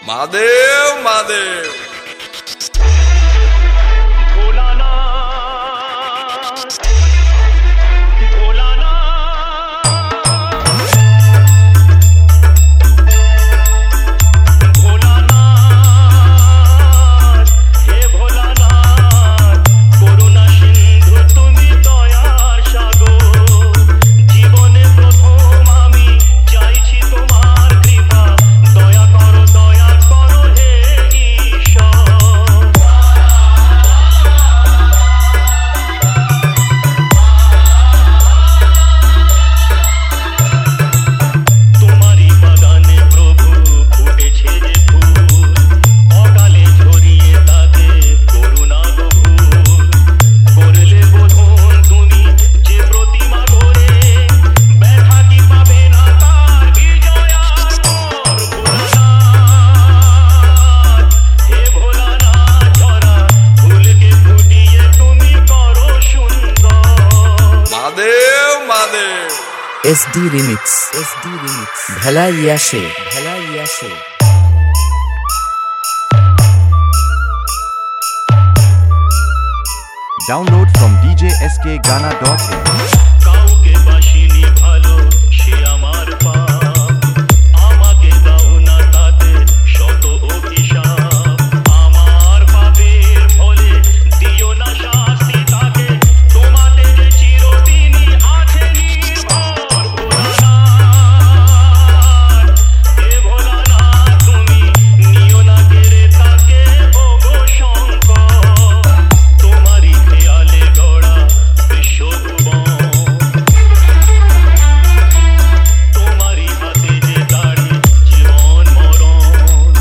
Mahadev Mahadev SD Remix Bhalaiyashe Download from djskghana.in কাউকে বাসিনি ভালো সে আমার পাপ আমাকে দাও না তাতে শত অভিশাপ আমার পাপের ফলে দিও না শাস্তি তাকে তোমাতে যে চিরদিনই আছে নির্ভর ভোলানাথ হে ভোলানাথ তুমি নিও না কেড়ে তাকে ওগো শঙ্কর তোমারই খেয়ালে গড়া বিশ্বভুবন তোমারই হাতে যে দাড়ি জীবন মরণ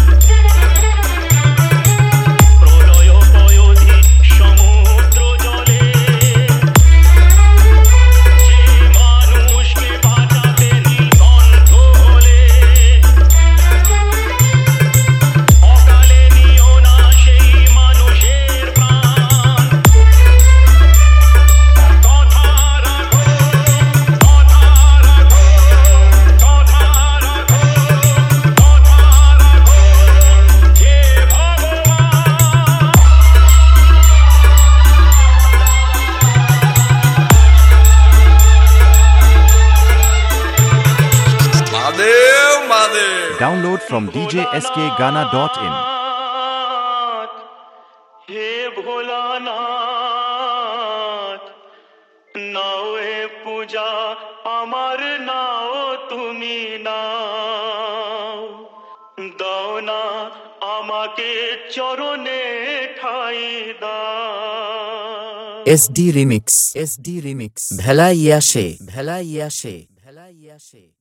প্রলয় পয়োধি সমুদ্র জলে যে মানুষকে বাঁচাতে নীলকণ্ঠ হলে অকালে নিও না সেই মানুষের প্রাণ কথা রাখো কথা রাখো কথা রাখো কথা রাখো হে Mahadev Mahadev Download from djskghana.in Bholanath হে ভোলানাথ নাও এ পূজা আমার নাও তুমি নাও দাও না আমাকে চরণে ঠাই দাও SD Remix Bhalaiyashe